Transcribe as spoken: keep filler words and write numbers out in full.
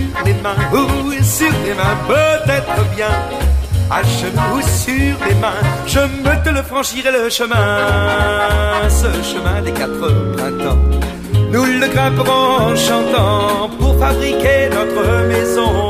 les mains, ou sur les mains, peut-être bien. À genoux sur les mains, je me te le franchirai le chemin. Ce chemin des quatre printemps, nous le grimperons en chantant pour fabriquer notre maison.